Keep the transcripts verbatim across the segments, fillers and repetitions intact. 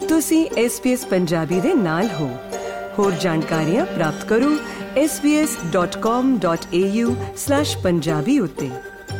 ਤੁਸੀਂ S B S Punjabi ਦੇ ਨਾਲ ਹੋ। ਹੋਰ ਜਾਣਕਾਰੀਆਂ ਪ੍ਰਾਪਤ ਕਰੋ S B S dot com dot A U slash Punjabi ਉੱਤੇ।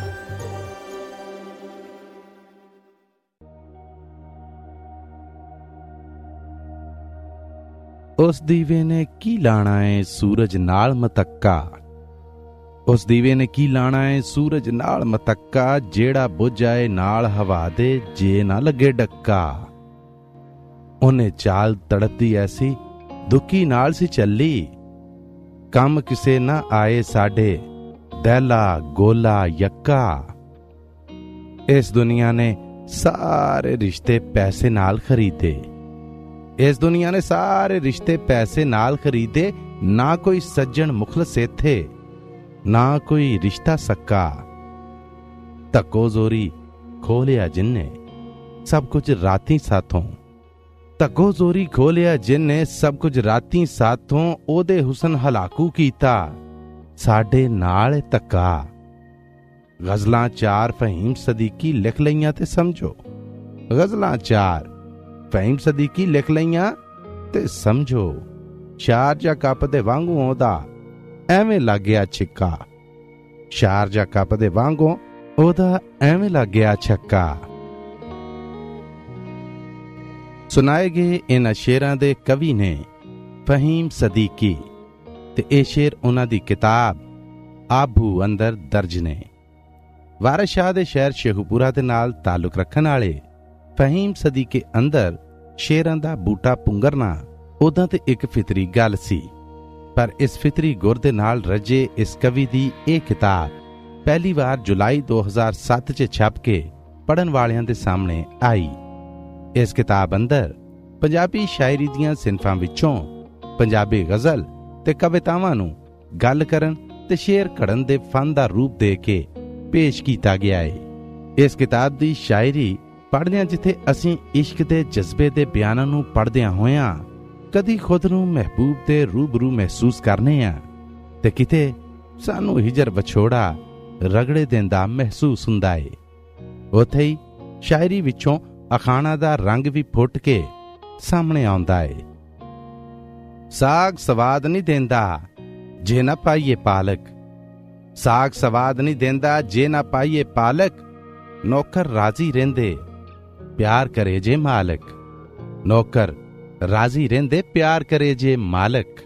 ਉਸ ਦੀਵੇ ਨੇ ਕੀ ਲਾਣਾ ਏ ਸੂਰਜ ਨਾਲ ਮਤੱਕਾ, ਉਸ ਦੀਵੇ ਨੇ ਕੀ ਲਾਣਾ ਏ ਸੂਰਜ ਨਾਲ ਮਤੱਕਾ, ਜਿਹੜਾ ਬੁੱਝ ਜਾਏ ਨਾਲ ਹਵਾ ਦੇ ਜੇ ਨਾ ਲੱਗੇ ਡੱਕਾ। ਉਹਨੇ ਚਾਲ ਤੜਪਦੀ ਐਸੀ ਦੁੱਕੀ ਨਾਲ ਸੀ ਚੱਲੀ, ਕੰਮ ਕਿਸੇ ਨਾ ਆਏ ਸਾਡੇ ਦਹਿਲਾ ਗੋਲਾ ਯੱਕਾ। ਇਸ ਦੁਨੀਆ ਨੇ ਸਾਰੇ ਰਿਸ਼ਤੇ ਪੈਸੇ ਨਾਲ ਖਰੀਦੇ, ਇਸ ਦੁਨੀਆ ਨੇ ਸਾਰੇ ਰਿਸ਼ਤੇ ਪੈਸੇ ਨਾਲ ਖਰੀਦੇ, ਨਾ ਕੋਈ ਸੱਜਣ ਮੁਖਲਸ ਇੱਥੇ, ਨਾ ਕੋਈ ਰਿਸ਼ਤਾ ਸੱਕਾ। ਧੱਕੋ ਜ਼ੋਰੀ ਖੋਲਿਆ ਜਿੰਨੇ ਸਭ ਕੁਝ ਰਾਤੀ ਸਾਥੋਂ, ਧੱਕੋ ਜ਼ੋਰੀ ਖੋਲਿਆ ਜਿੰਨੇ ਸਭ ਕੁਝ ਰਾਤੀ ਸਾਥੋਂ, ਉਹਦੇ ਹੁਸਨ ਹਲਾਕੂ ਕੀਤਾ ਸਾਡੇ ਨਾਲ ਧੱਕਾ। ਗਜ਼ਲਾਂ ਚਾਰ ਫਹੀਮ ਸਦੀਕੀ ਲਿਖ ਲਈਆਂ ਤੇ ਸਮਝੋ, ਗਜ਼ਲਾਂ ਚਾਰ ਫਹੀਮ ਸਦੀਕੀ ਲਿਖ ਲਈਆਂ ਤੇ ਸਮਝੋ। ਸ਼ਾਰਜਾ ਕੱਪ ਦੇ ਵਾਂਗੂ ਉਹਦਾ ਐਵੇਂ ਲੱਗ ਗਿਆ ਛਿੱਕਾ, ਸ਼ਾਰਜਾ ਕੱਪ ਦੇ ਵਾਂਗੂ ਉਹਦਾ ਐਵੇਂ ਲੱਗ ਗਿਆ ਛੱਕਾ। ਸੁਣਾਏ ਗਏ ਇਹਨਾਂ ਸ਼ੇਰਾਂ ਦੇ ਕਵੀ ਨੇ ਫਹੀਮ ਸਦੀਕੀ, ਤੇ ਇਹ ਸ਼ੇਰ ਉਹਨਾਂ ਦੀ ਕਿਤਾਬ ਆਬੂ ਅੰਦਰ ਦਰਜ ਨੇ। ਵਾਰਿਸ ਸ਼ਾਹ ਦੇ ਸ਼ਹਿਰ ਸ਼ੇਖੂਪੁਰਾ ਦੇ ਨਾਲ ਤਾਲੁਕ ਰੱਖਣ ਵਾਲੇ ਫਹੀਮ ਸਦੀਕੀ ਅੰਦਰ ਸ਼ੇਰਾਂ ਦਾ ਬੂਟਾ ਪੁੰਗਰਨਾ ਉਦਾਂ ਤੇ ਇੱਕ ਫਿਤਰੀ ਗੱਲ ਸੀ, ਪਰ ਇਸ ਫਿਤਰੀ ਗੁਰ ਦੇ ਨਾਲ ਰੱਜੇ ਇਸ ਕਵੀ ਦੀ ਇਹ ਕਿਤਾਬ ਪਹਿਲੀ ਵਾਰ ਜੁਲਾਈ ਦੋ ਹਜ਼ਾਰ ਸੱਤ 'ਚ ਛਪ ਕੇ ਪੜ੍ਹਨ ਵਾਲਿਆਂ ਦੇ ਸਾਹਮਣੇ ਆਈ। ਇਸ ਕਿਤਾਬ ਅੰਦਰ ਪੰਜਾਬੀ ਸ਼ਾਇਰੀ ਦੀਆਂ ਸਿਨਫਾਂ ਵਿੱਚੋਂ ਪੰਜਾਬੀ ਗਜ਼ਲ ਤੇ ਕਵਿਤਾਵਾਂ ਨੂੰ ਗੱਲ ਕਰਨ ਤੇ ਸ਼ੇਰ ਘੜਨ ਦੇ ਫਨ ਦਾ ਰੂਪ ਦੇ ਕੇ ਪੇਸ਼ ਕੀਤਾ ਗਿਆ ਹੈ। ਇਸ ਕਿਤਾਬ ਦੀ ਸ਼ਾਇਰੀ ਪੜ੍ਹਦਿਆਂ ਜਿੱਥੇ ਅਸੀਂ ਇਸ਼ਕ ਦੇ ਜਜ਼ਬੇ ਦੇ ਬਿਆਨਾਂ ਨੂੰ ਪੜ੍ਹਦਿਆਂ ਹੋਇਆਂ ਕਦੀ ਖੁਦ ਨੂੰ ਮਹਿਬੂਬ ਦੇ ਰੂਬਰੂ ਮਹਿਸੂਸ ਕਰਨੇ ਆ, ਤੇ ਕਿਤੇ ਸਾਨੂੰ ਹਿਜਰ ਵਿਛੋੜਾ ਰਗੜੇ ਦਿੰਦਾ ਮਹਿਸੂਸ ਹੁੰਦਾ ਏ। ਉੱਥੇ ਹੀ ਸ਼ਾਇਰੀ ਵਿੱਚੋਂ ਅਖਾਣਾ ਦਾ ਰੰਗ ਵੀ ਫੁੱਟ ਕੇ ਸਾਹਮਣੇ ਆਉਂਦਾ ਏ। ਸਾਗ ਸਵਾਦ ਨਹੀਂ ਦਿੰਦਾ ਜੇ ਨਾ ਪਾਈਏ ਪਾਲਕ, ਸਾਗ ਸਵਾਦ ਨਹੀਂ ਦਿੰਦਾ ਜੇ ਨਾ ਪਾਈਏ ਪਾਲਕ, ਨੌਕਰ ਰਾਜ਼ੀ ਰਹਿੰਦੇ ਪਿਆਰ ਕਰੇ ਜੇ ਮਾਲਕ, ਨੌਕਰ ਰਾਜ਼ੀ ਰਹਿੰਦੇ ਪਿਆਰ ਕਰੇ ਜੇ ਮਾਲਕ।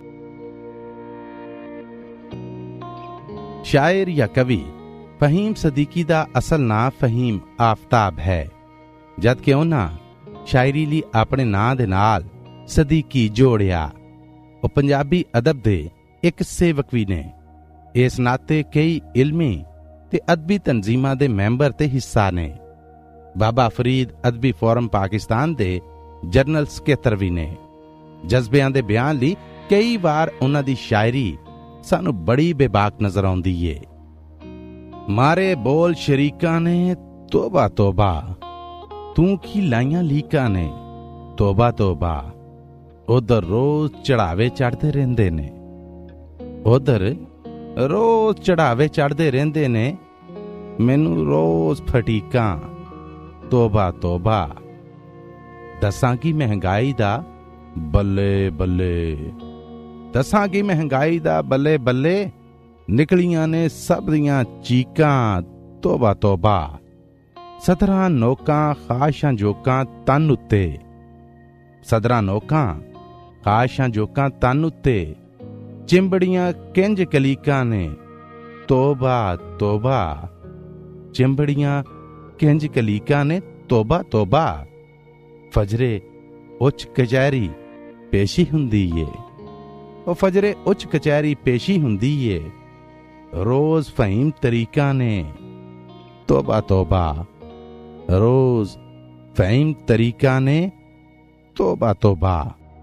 ਸ਼ਾਇਰ ਜਾਂ ਕਵੀ ਫਹੀਮ ਸਦੀਕੀ ਦਾ ਅਸਲ ਨਾਂ ਫਹੀਮ ਆਫਤਾਬ ਹੈ, ਜਦ ਕਿ ਉਹਨਾਂ ਸ਼ਾਇਰੀ ਲਈ ਆਪਣੇ ਨਾਂ ਦੇ ਨਾਲ ਸਦੀਕੀ ਜੋੜਿਆ। ਉਹ ਪੰਜਾਬੀ ਅਦਬ ਦੇ ਇੱਕ ਸੇਵਕ ਵੀ ਨੇ। ਇਸ ਨਾਤੇ ਕਈ ਇਲਮੀ ਤੇ ਅਦਬੀ ਤਨਜ਼ੀਮਾਂ ਦੇ ਮੈਂਬਰ ਤੇ ਹਿੱਸਾ ਨੇ। ਬਾਬਾ ਫਰੀਦ ਅਦਬੀ ਫੋਰਮ ਪਾਕਿਸਤਾਨ ਦੇ ਜਨਰਲ ਸਕੱਤਰ ਵੀ ਨੇ। ਜਜ਼ਬਿਆਂ ਦੇ ਬਿਆਨ ਲਈ ਕਈ ਵਾਰ ਉਹਨਾਂ ਦੀ ਸ਼ਾਇਰੀ ਸਾਨੂੰ ਬੜੀ ਬੇਬਾਕ ਨਜ਼ਰ ਆਉਂਦੀ ਏ। ਮਾਰੇ ਬੋਲ ਸ਼ਰੀਕਾਂ ਨੇ ਤੋਬਾ ਤੋਬਾ, ਤੂੰ ਕੀ ਲਾਈਆਂ ਲੀਕਾਂ ਨੇ ਤੋਬਾ ਤੋਬਾ। ਉਧਰ ਰੋਜ਼ ਚੜਾਵੇ ਚੜ੍ਹਦੇ ਰਹਿੰਦੇ ਨੇ, ਉਧਰ ਰੋਜ਼ ਚੜਾਵੇ ਚੜ੍ਹਦੇ ਰਹਿੰਦੇ ਨੇ, ਮੈਨੂੰ ਰੋਜ਼ ਫਟੀਕਾਂ ਤੋਬਾ ਤੋਬਾ। ਦੱਸਾਂ ਕੀ ਮਹਿੰਗਾਈ ਦਾ ਬੱਲੇ ਬੱਲੇ, ਦੱਸਾਂ ਕੀ ਮਹਿੰਗਾਈ ਦਾ ਬੱਲੇ ਬੱਲੇ, ਨਿਕਲੀਆਂ ਨੇ ਸਭ ਦੀਆਂ ਚੀਕਾਂ ਤੋਬਾ ਤੋਬਾ। ਸਦਰਾਂ ਨੋਕਾਂ ਖਾਸ਼ਾਂ ਜੋਕਾਂ ਤਨ ਉੱਤੇ, ਸਦਰਾਂ ਨੋਕਾਂ ਖਾਸ਼ਾਂ ਜੋਕਾਂ ਤਨ ਉੱਤੇ, ਚਿੰਬੜੀਆਂ ਕਿੰਜ ਕਲੀਕਾਂ ਨੇ ਤੋਬਾ ਤੋਬਾ, ਚਿੰਬੜੀਆਂ ਕਿੰਜ ਕਲੀਕਾਂ ਨੇ ਤੋਬਾ ਤੋਬਾ। ਫਜਰੇ ਉੱਚ ਕਚਹਿਰੀ ਪੇਸ਼ੀ ਹੁੰਦੀ ਏ, ਉਹ ਫਜਰੇ ਉੱਚ ਕਚਹਿਰੀ ਪੇਸ਼ੀ ਹੁੰਦੀ ਏ, ਰੋਜ਼ ਫਹੀਮ ਤਰੀਕਾਂ ਨੇ ਤੋਬਾ ਤੋਬਾ, ਰੋਜ਼ ਫਹੀਮ ਤਰੀਕਾਂ ਨੇ ਤੋਬਾ ਤੋਬਾ।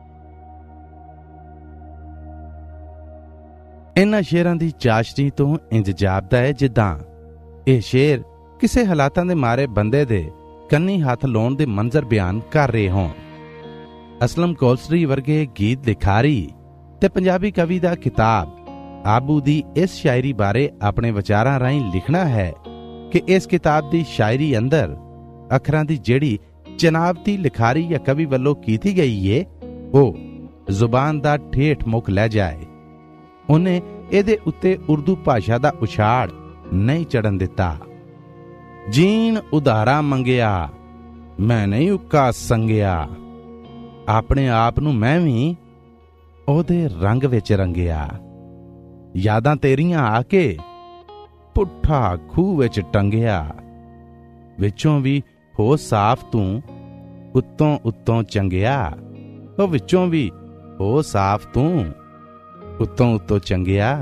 ਇਹਨਾਂ ਸ਼ੇਰਾਂ ਦੀ ਚਾਸ਼ਨੀ ਤੋਂ ਇੰਜ ਜਾਪਦਾ ਹੈ ਜਿੱਦਾਂ ਇਹ ਸ਼ੇਰ ਕਿਸੇ ਹਾਲਾਤਾਂ ਦੇ ਮਾਰੇ ਬੰਦੇ ਦੇ ਕੰਨੀ ਹੱਥ ਲਾਉਣ ਦੇ ਮੰਜ਼ਰ ਬਿਆਨ ਕਰ ਰਹੇ ਹੋਣ। ਅਸਲਮ ਕੌਲਸਰੀ ਵਰਗੇ ਗੀਤ ਲਿਖਾਰੀ ਤੇ ਪੰਜਾਬੀ ਕਵੀ ਦਾ ਕਿਤਾਬ ਆਬੂ ਦੀ ਇਸ ਸ਼ਾਇਰੀ ਬਾਰੇ ਆਪਣੇ ਵਿਚਾਰਾਂ ਰਾਹੀਂ ਲਿਖਣਾ ਹੈ ਕਿ ਇਸ ਕਿਤਾਬ ਦੀ ਸ਼ਾਇਰੀ ਅੰਦਰ ਅੱਖਰਾਂ ਦੀ ਜਿਹੜੀ ਚਨਾਵਤੀ ਲਿਖਾਰੀ ਜਾਂ ਕਵੀ ਵੱਲੋਂ ਕੀਤੀ ਗਈ ਏ, ਉਹ ਜ਼ੁਬਾਨ ਦਾ ਠੇਠ ਮੁੱਖ ਲੈ ਜਾਏ। ਉਹਨੇ ਇਹਦੇ ਉੱਤੇ ਉਰਦੂ ਭਾਸ਼ਾ ਦਾ ਉਛਾੜ ਨਹੀਂ ਚੜਨ ਦਿੱਤਾ। ਜੀਣ ਉਧਾਰਾ ਮੰਗਿਆ, ਮੈਂ ਨਹੀਂ ਉੱਕਾ ਸੰਗਿਆ। ਆਪਣੇ ਆਪ ਨੂੰ ਮੈਂ ਵੀ ਉਹਦੇ ਰੰਗ ਵਿੱਚ ਰੰਗਿਆ। ਯਾਦਾਂ ਤੇਰੀਆਂ ਆ ਕੇ ਪੁੱਠਾ ਖੂਹ ਵਿੱਚ ਟੰਗਿਆ। ਵਿੱਚੋਂ ਵੀ ਹੋ ਸਾਫ਼ ਤੂੰ, ਉੱਤੋਂ ਉੱਤੋਂ ਚੰਗਿਆ। ਉਹ ਵਿੱਚੋਂ ਵੀ ਹੋ ਸਾਫ਼ ਤੂੰ, ਉੱਤੋਂ ਉੱਤੋਂ ਚੰਗਿਆ।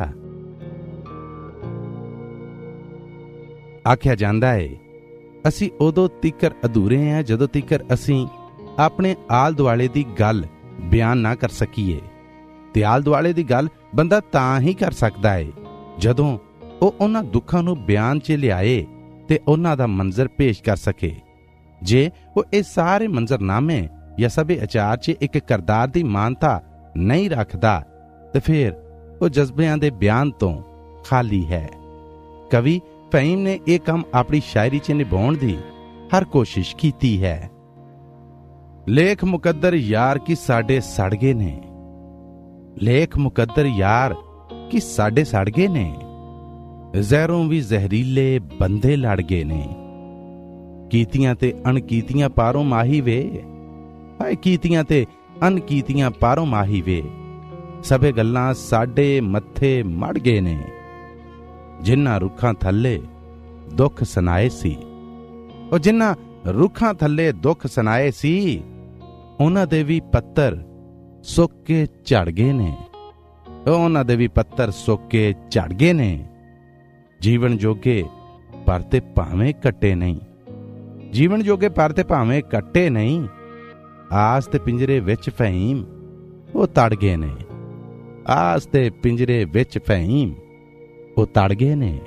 ਆਖਿਆ ਜਾਂਦਾ ਏ, ਅਸੀਂ ਉਦੋਂ ਤੀਕਰ ਅਧੂਰੇ ਹਾਂ ਜਦੋਂ ਤੀਕਰ ਅਸੀਂ ਆਪਣੇ ਆਲ ਦੁਆਲੇ ਦੀ ਗੱਲ ਬਿਆਨ ਨਾ ਕਰ ਸਕੀਏ। ਤੇ ਆਲ ਦੁਆਲੇ ਦੀ ਗੱਲ ਬੰਦਾ ਤਾਂ ਹੀ ਕਰ ਸਕਦਾ ਏ ਜਦੋਂ ਉਹ ਉਹਨਾਂ ਦੁੱਖਾਂ ਨੂੰ ਬਿਆਨ 'ਚ ਲਿਆਏ ਤੇ ਉਹਨਾਂ ਦਾ ਮੰਜ਼ਰ ਪੇਸ਼ ਕਰ ਸਕੇ। ਜੇ ਉਹ ਇਹ ਸਾਰੇ ਮੰਜ਼ਰਨਾਮੇ ਜਾਂ ਸਭੇ ਅਚਾਰ 'ਚ ਇੱਕ ਕਿਰਦਾਰ ਦੀ ਮਾਨਤਾ ਨਹੀਂ ਰੱਖਦਾ ਤੇ ਫਿਰ ਉਹ ਜਜ਼ਬਿਆਂ ਦੇ ਬਿਆਨ ਤੋਂ ਖਾਲੀ ਹੈ। ਕਵੀ ਫਹੀਮ ਨੇ ਇਹ ਕੰਮ ਆਪਣੀ ਸ਼ਾਇਰੀ 'ਚ ਨਿਭਾਉਣ ਦੀ ਹਰ ਕੋਸ਼ਿਸ਼ ਕੀਤੀ ਹੈ। ਲੇਖ ਮੁਕੱਦਰ ਯਾਰ ਕੀ ਸਾਡੇ ਸੜ ਗਏ ਨੇ, ਲੇਖ ਮੁਕੱਦਰ ਯਾਰ ਕੀ ਸਾਡੇ ਸੜ ਗਏ ਨੇ। ਜ਼ਹਿਰੋਂ ਵੀ ਜ਼ਹਿਰੀਲੇ ਬੰਦੇ ਲੜ ਗਏ ਨੇ। ਕੀਤੀਆਂ ਤੇ ਅਣਕੀਤੀਆਂ ਪਾਰੋਂ ਮਾਹੀ ਵੇ, ਹਾਏ ਕੀਤੀਆਂ ਤੇ ਅਣਕੀਤੀਆਂ ਪਾਰੋਂ ਮਾਹੀ ਵੇ। ਸਭੇ ਗੱਲਾਂ ਸਾਡੇ ਮੱਥੇ ਮੜ ਗਏ ਨੇ। ਜਿਨ੍ਹਾਂ ਰੁੱਖਾਂ ਥੱਲੇ ਦੁੱਖ ਸੁਣਾਏ ਸੀ, ਉਹ ਜਿਨ੍ਹਾਂ ਰੁੱਖਾਂ ਥੱਲੇ ਦੁੱਖ ਸੁਣਾਏ ਸੀ, ਉਹਨਾਂ ਦੇ ਵੀ ਪੱਤਰ ਸੁੱਕ ਕੇ ਝੜ ਗਏ ਨੇ। ਉਹਨਾਂ ਦੇ ਵੀ ਪੱਤਰ ਸੁੱਕ ਕੇ ਝੜ ਗਏ ਨੇ। ਜੀਵਨ ਜੋਗੇ ਪਰ ਤੇ ਭਾਵੇਂ ਕੱਟੇ ਨਹੀਂ, ਜੀਵਨ ਜੋਗੇ ਪਰ ਤੇ ਭਾਵੇਂ ਕੱਟੇ ਨਹੀਂ। ਆਸ ਤੇ ਪਿੰਜਰੇ ਵਿੱਚ ਫਹੀਮ ਉਹ ਤੜ ਗਏ ਨੇ। ਆਸ ਤੇ ਪਿੰਜਰੇ ਵਿੱਚ ਫਹੀਮ ਉਹ ਤੜ ਗਏ ਨੇ।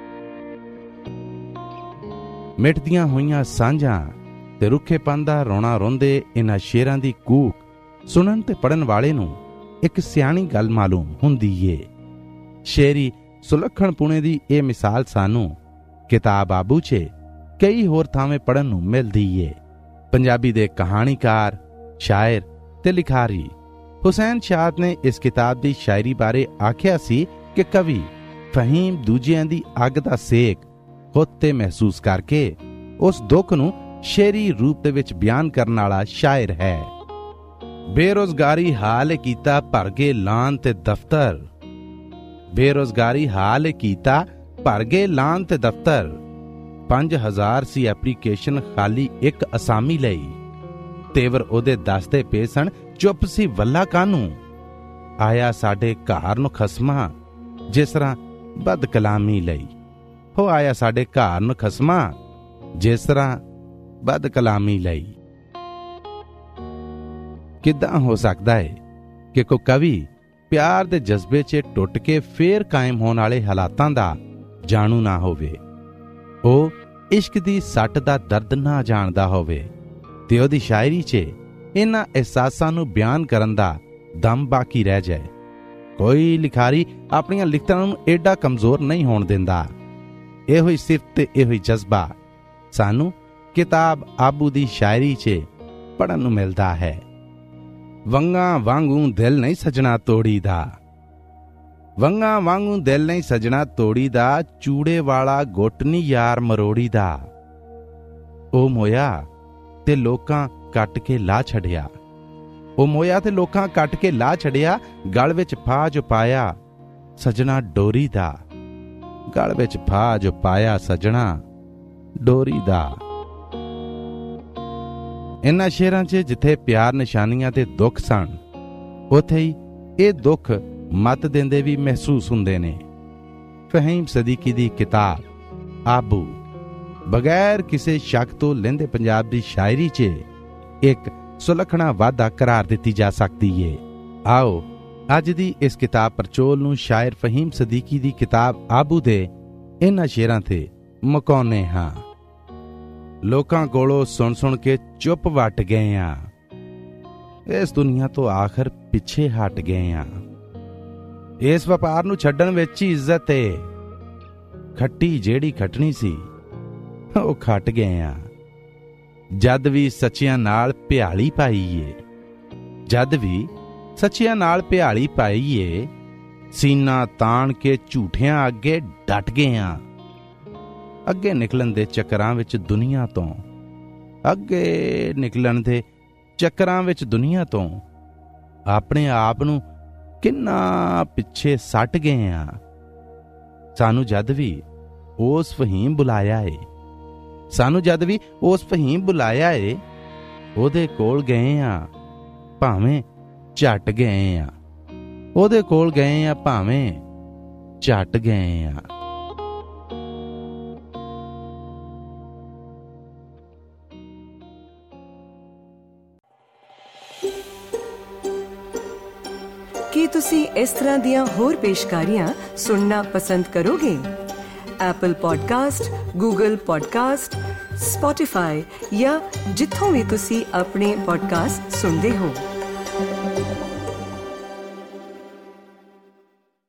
ਮਿਟਦੀਆਂ ਹੋਈਆਂ ਸਾਂਝਾਂ ਤੇ ਰੁੱਖੇਪਨ ਦਾ ਰੋਣਾ ਰੋਂਦੇ ਇਹਨਾਂ ਸ਼ੇਰਾਂ ਦੀ ਕੂਕ ਸੁਣਨ ਤੇ ਪੜਨ ਵਾਲੇ ਨੂੰ ਇੱਕ ਸਿਆਣੀ ਗੱਲ ਮਾਲੂਮ ਹੁੰਦੀ ਏ। ਸ਼ੇਰੀ ਸੁਲੱਖਣ ਪੁਣੇ ਦੀ ਇਹ ਮਿਸਾਲ ਸਾਨੂੰ ਕਿਤਾਬ ਆਬੂ 'ਚ ਕਈ ਹੋਰ ਥਾਵੇਂ ਪੜਨ ਨੂੰ ਮਿਲਦੀ ਏ। ਪੰਜਾਬੀ ਦੇ ਕਹਾਣੀਕਾਰ, ਸ਼ਾਇਰ ਤੇ ਲਿਖਾਰੀ ਹੁਸੈਨ ਸ਼ਾਦ ਨੇ ਇਸ ਕਿਤਾਬ ਦੀ ਸ਼ਾਇਰੀ ਬਾਰੇ ਆਖਿਆ ਸੀ ਕਿ ਕਵੀ ਫਹੀਮ ਦੂਜਿਆਂ ਦੀ ਅੱਗ ਦਾ ਸੇਕ ਖੁਦ ਤੇ ਮਹਿਸੂਸ ਕਰਕੇ ਉਸ ਦੁੱਖ ਨੂੰ ਸ਼ੇਰੀ ਰੂਪ ਦੇ ਵਿੱਚ ਬਿਆਨ ਕਰਨ ਵਾਲਾ ਸ਼ਾਇਰ ਹੈ। ਬੇਰੁਜ਼ਗਾਰੀ ਹਾਲ ਕੀਤਾ ਭਰ ਗਏ ਲਾਨ ਤੇ ਦਫ਼ਤਰ, ਬੇਰੁਜ਼ਗਾਰੀ ਹਾਲ ਕੀਤਾ ਭਰ ਗਏ ਲਾਨ ਤੇ ਦਫ਼ਤਰ। ਪੰਜ ਹਜ਼ਾਰ ਸੀ ਐਪਲੀਕੇਸ਼ਨ ਖਾਲੀ ਇੱਕ ਅਸਾਮੀ ਲਈ। ਤੇਵਰ ਉਹਦੇ ਦੱਸਦੇ ਪਏ ਸਨ, ਚੁੱਪ ਸੀ ਵੱਲਾ ਕਾਨੂੰ। ਆਇਆ ਸਾਡੇ ਘਰ ਨੂੰ ਖਸਮਾ ਜਿਸ ਤਰ੍ਹਾਂ ਬਦ ਕਲਾਮੀ ਲਈ। ਹੋ ਆਇਆ ਸਾਡੇ ਘਰ ਨੂੰ ਖਸਮਾ ਜਿਸ ਤਰ੍ਹਾਂ ਬਦ ਕਲਾਮੀ ਲਈ। ਕਿੱਦਾਂ ਹੋ ਸਕਦਾ ਹੈ ਕਿ ਕੋਈ ਕਵੀ ਪਿਆਰ ਦੇ ਜਜ਼ਬੇ 'ਚ ਟੁੱਟ ਕੇ ਫੇਰ ਕਾਇਮ ਹੋਣ ਵਾਲੇ ਹਾਲਾਤਾਂ ਦਾ ਜਾਣੂ ਨਾ ਹੋਵੇ, ਉਹ ਇਸ਼ਕ ਦੀ ਸੱਟ ਦਾ ਦਰਦ ਨਾ ਜਾਣਦਾ ਹੋਵੇ ਤੇ ਉਹਦੀ ਸ਼ਾਇਰੀ 'ਚ ਇਹਨਾਂ ਅਹਿਸਾਸਾਂ ਨੂੰ ਬਿਆਨ ਕਰਨ ਦਾ ਦਮ ਬਾਕੀ ਰਹਿ ਜਾਏ। ਕੋਈ ਲਿਖਾਰੀ ਆਪਣੀਆਂ ਲਿਖਤਾਂ ਨੂੰ ਏਡਾ ਕਮਜ਼ੋਰ ਨਹੀਂ ਹੋਣ ਦਿੰਦਾ। ਇਹੋ ਹੀ ਸਿਫਤ ਤੇ ਇਹੋ ਹੀ ਜਜ਼ਬਾ ਸਾਨੂੰ ਕਿਤਾਬ ਆਬੂ ਦੀ ਸ਼ਾਇਰੀ 'ਚ ਪੜ੍ਹਨ ਨੂੰ ਮਿਲਦਾ ਹੈ। ਵੰਗਾਂ ਵਾਂਗੂ ਦਿਲ ਨਹੀਂ ਸਜਣਾ ਤੋੜੀ ਦਾ, ਵੰਗਾਂ ਵਾਂਗੂ ਦਿਲ ਨਹੀਂ ਸਜਣਾ ਤੋੜੀ ਦਾ। ਚੂੜੇ ਵਾਲਾ ਗੁੱਟ ਨੀ ਯਾਰ ਮਰੋੜੀ ਦਾ। ਉਹ ਮੋਇਆ ਤੇ ਲੋਕਾਂ ਕੱਟ ਕੇ ਲਾ ਛੱਡਿਆ, ਉਹ ਮੋਇਆ ਤੇ ਲੋਕਾਂ ਕੱਟ ਕੇ ਲਾ ਛੱਡਿਆ। ਗਲ ਵਿੱਚ ਫਾਹ ਜੋ ਪਾਇਆ ਸਜਣਾ ਡੋਰੀ ਦਾ, ਗਲ ਵਿੱਚ ਫਾਹ ਜੋ ਪਾਇਆ ਸਜਣਾ ਡੋਰੀ ਦਾ। ਇਨ੍ਹਾਂ ਸ਼ੇਰਾਂ 'ਚ ਜਿੱਥੇ ਪਿਆਰ ਨਿਸ਼ਾਨੀਆਂ ਤੇ ਦੁੱਖ ਸਨ, ਉੱਥੇ ਹੀ ਇਹ ਦੁੱਖ ਮੱਤ ਦਿੰਦੇ ਵੀ ਮਹਿਸੂਸ ਹੁੰਦੇ ਨੇ। ਫਹੀਮ ਸਦੀਕੀ ਦੀ ਕਿਤਾਬ ਆਬੂ ਬਗੈਰ ਕਿਸੇ ਸ਼ੱਕ ਤੋਂ ਲਹਿੰਦੇ ਪੰਜਾਬ ਦੀ ਸ਼ਾਇਰੀ 'ਚ ਇੱਕ ਸੁਲੱਖਣਾ ਵਾਧਾ ਕਰਾਰ ਦਿੱਤੀ ਜਾ ਸਕਦੀ ਏ। ਆਓ ਅੱਜ ਦੀ ਇਸ ਕਿਤਾਬ ਪਰਚੋਲ ਨੂੰ ਸ਼ਾਇਰ ਫਹੀਮ ਸਦੀਕੀ ਦੀ ਕਿਤਾਬ ਆਬੂ ਦੇ ਇਹਨਾਂ ਸ਼ੇਰਾਂ ਤੇ ਮੁਕਾਉਂਦੇ ਹਾਂ। ਲੋਕਾਂ ਕੋਲੋਂ ਸੁਣ ਸੁਣ ਕੇ ਚੁੱਪ ਵੱਟ ਗਏ ਆ, ਇਸ ਦੁਨੀਆ ਤੋਂ ਆਖਰ ਪਿੱਛੇ ਹਟ ਗਏ ਆ। ਇਸ ਵਪਾਰ ਨੂੰ ਛੱਡਣ ਵਿੱਚ ਹੀ ਇੱਜ਼ਤ ਏ, ਖੱਟੀ ਜਿਹੜੀ ਖੱਟਣੀ ਸੀ ਉਹ ਖੱਟ ਗਏ ਆ। ਜਦ ਵੀ ਸੱਚਿਆਂ ਨਾਲ ਭਿਆਲੀ ਪਾਈਏ, ਜਦ ਵੀ ਸੱਚਿਆਂ ਨਾਲ ਭਿਆਲੀ ਪਾਈਏ, ਸੀਨਾ ਤਾਣ ਕੇ ਝੂਠਿਆਂ ਅੱਗੇ ਡਟ ਗਏ ਆਂ। ਅੱਗੇ ਨਿਕਲਣ ਦੇ ਚੱਕਰਾਂ ਵਿੱਚ ਦੁਨੀਆ ਤੋਂ, ਅੱਗੇ ਨਿਕਲਣ ਦੇ ਚੱਕਰਾਂ ਵਿੱਚ ਦੁਨੀਆ ਤੋਂ ਆਪਣੇ ਆਪ ਨੂੰ ਕਿੰਨਾ ਪਿੱਛੇ ਸੱਟ ਗਏ ਆਂ। ਸਾਨੂੰ ਜਦ ਵੀ ਉਸ ਫਹੀਮ ਬੁਲਾਇਆ ਏ, ਸਾਨੂੰ ਜਦ ਵੀ ਉਸ ਫਹੀਮ ਬੁਲਾਇਆ ਏ, ਉਹਦੇ ਕੋਲ ਗਏ ਆਂ ਭਾਵੇਂ ਝੱਟ ਗਏ ਆਂ, ਉਹਦੇ ਕੋਲ ਗਏ ਆਂ ਭਾਵੇਂ ਝੱਟ ਗਏ ਆਂ। ਕੀ ਤੁਸੀਂ ਇਸ ਤਰ੍ਹਾਂ ਦੀਆਂ ਹੋਰ ਪੇਸ਼ਕਾਰੀਆਂ ਸੁਣਨਾ ਪਸੰਦ ਕਰੋਗੇ? Apple podcast, Google podcast, Spotify ਜਾਂ ਜਿੱਥੋਂ ਵੀ ਤੁਸੀਂ ਆਪਣੇ ਪੋਡਕਾਸਟ ਸੁਣਦੇ ਹੋ।